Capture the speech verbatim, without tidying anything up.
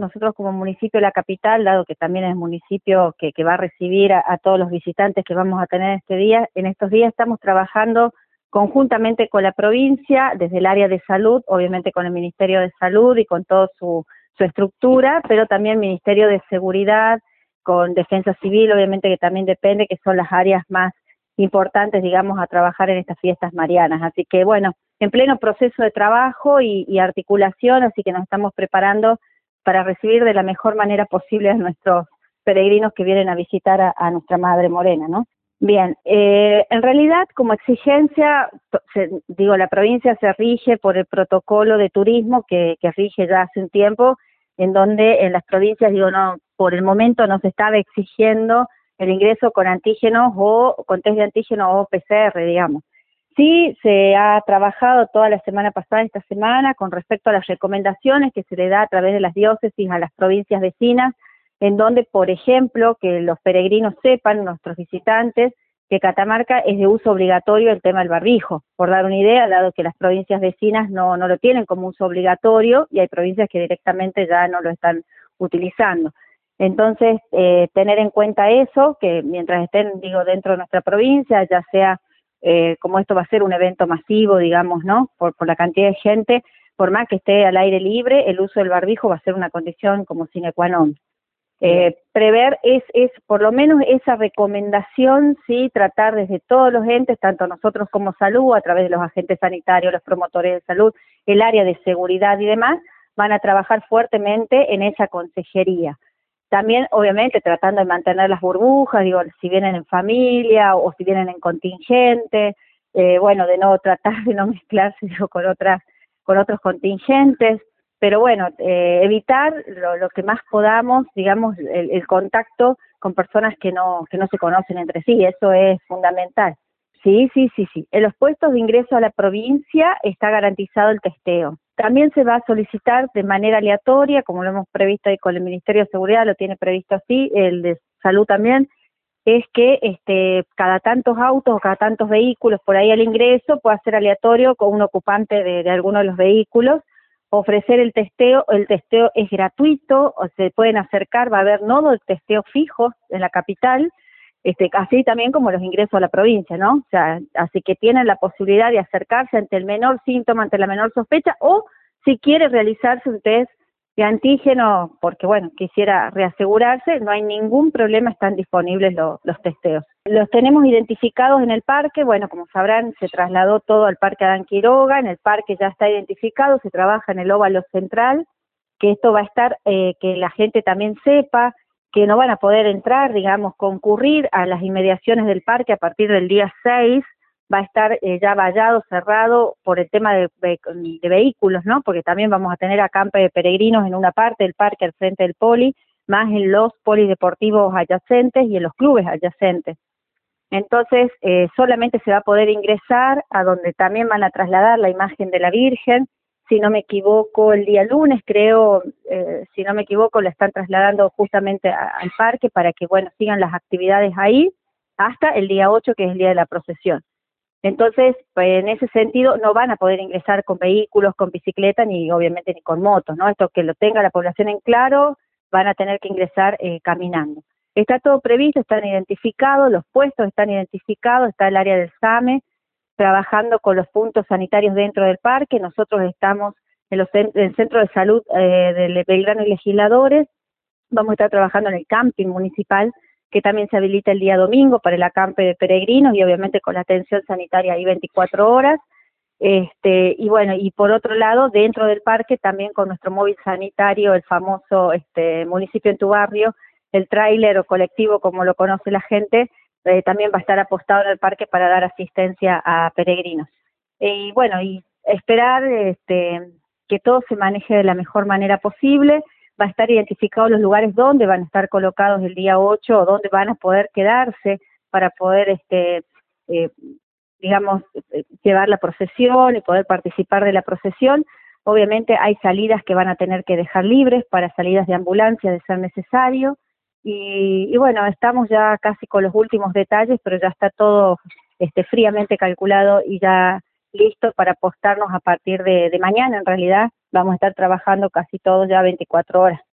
nosotros como municipio de la capital, dado que también es el municipio que, que va a recibir a, a todos los visitantes que vamos a tener este día, en estos días estamos trabajando conjuntamente con la provincia, desde el área de salud, obviamente con el Ministerio de Salud y con toda su, su estructura, pero también Ministerio de Seguridad, con Defensa Civil, obviamente que también depende, que son las áreas más importantes, digamos, a trabajar en estas fiestas marianas. Así que, bueno, en pleno proceso de trabajo y, y articulación, así que nos estamos preparando para recibir de la mejor manera posible a nuestros peregrinos que vienen a visitar a, a nuestra Madre Morena, ¿no? Bien, eh, en realidad, como exigencia, se, digo, la provincia se rige por el protocolo de turismo que, que rige ya hace un tiempo, en donde en las provincias, digo, no, por el momento no se estaba exigiendo el ingreso con antígenos o con test de antígeno o P C R, digamos. Sí, se ha trabajado toda la semana pasada, esta semana, con respecto a las recomendaciones que se le da a través de las diócesis a las provincias vecinas, en donde, por ejemplo, que los peregrinos sepan, nuestros visitantes, que Catamarca es de uso obligatorio el tema del barbijo, por dar una idea, dado que las provincias vecinas no, no lo tienen como uso obligatorio y hay provincias que directamente ya no lo están utilizando. Entonces, eh, tener en cuenta eso, que mientras estén, digo, dentro de nuestra provincia, ya sea, eh, como esto va a ser un evento masivo, digamos, ¿no?, por, por la cantidad de gente, por más que esté al aire libre, el uso del barbijo va a ser una condición como sine qua non. Eh, prever es, es por lo menos esa recomendación, sí, tratar desde todos los entes, tanto nosotros como salud, a través de los agentes sanitarios, los promotores de salud, el área de seguridad y demás, van a trabajar fuertemente en esa consejería. También, obviamente, tratando de mantener las burbujas, digo, si vienen en familia o si vienen en contingente, eh, bueno, de no tratar de no mezclarse, digo, con otras, con otros contingentes. Pero bueno, eh, evitar lo, lo que más podamos, digamos, el, el contacto con personas que no que no se conocen entre sí, eso es fundamental. Sí, sí, sí, sí. En los puestos de ingreso a la provincia está garantizado el testeo. También se va a solicitar de manera aleatoria, como lo hemos previsto ahí con el Ministerio de Seguridad, lo tiene previsto así, el de Salud también, es que este cada tantos autos o cada tantos vehículos por ahí al ingreso pueda ser aleatorio con un ocupante de, de alguno de los vehículos, ofrecer el testeo, el testeo es gratuito, o se pueden acercar, va a haber nodos de testeo fijos en la capital, este, así también como los ingresos a la provincia, ¿no? O sea, así que tienen la posibilidad de acercarse ante el menor síntoma, ante la menor sospecha, o si quiere realizarse un test de antígeno, porque bueno, quisiera reasegurarse, no hay ningún problema, están disponibles los, los testeos. Los tenemos identificados en el parque, bueno, como sabrán, se trasladó todo al Parque Adán Quiroga, en el parque ya está identificado, se trabaja en el óvalo central, que esto va a estar, eh, que la gente también sepa que no van a poder entrar, digamos, concurrir a las inmediaciones del parque a partir del día seis, va a estar eh, ya vallado, cerrado por el tema de, de, de vehículos, ¿no? Porque también vamos a tener acampe de peregrinos en una parte del parque al frente del poli, más en los polideportivos adyacentes y en los clubes adyacentes. Entonces, eh, solamente se va a poder ingresar a donde también van a trasladar la imagen de la Virgen. Si no me equivoco, el día lunes, creo, eh, si no me equivoco, la están trasladando justamente a, al parque para que, bueno, sigan las actividades ahí hasta el día ocho, que es el día de la procesión. Entonces, pues, en ese sentido, no van a poder ingresar con vehículos, con bicicleta, ni obviamente ni con motos, ¿no? Esto que lo tenga la población en claro, van a tener que ingresar eh, caminando. Está todo previsto, están identificados, los puestos están identificados, está el área del SAME, trabajando con los puntos sanitarios dentro del parque. Nosotros estamos en, los, en el Centro de Salud eh, de Belgrano y Legisladores, vamos a estar trabajando en el camping municipal, que también se habilita el día domingo para el acampe de peregrinos y obviamente con la atención sanitaria ahí veinticuatro horas. Este, y bueno, y por otro lado, dentro del parque también con nuestro móvil sanitario, el famoso este, municipio en tu barrio, el tráiler o colectivo como lo conoce la gente, eh, también va a estar apostado en el parque para dar asistencia a peregrinos. Y bueno, y esperar este, que todo se maneje de la mejor manera posible. Va a estar identificados los lugares donde van a estar colocados el día ocho o donde van a poder quedarse para poder, este, eh, digamos, llevar la procesión y poder participar de la procesión. Obviamente hay salidas que van a tener que dejar libres para salidas de ambulancia de ser necesario. Y, y bueno, estamos ya casi con los últimos detalles, pero ya está todo este, fríamente calculado y ya listo para apostarnos a partir de, de mañana. En realidad vamos a estar trabajando casi todos ya veinticuatro horas.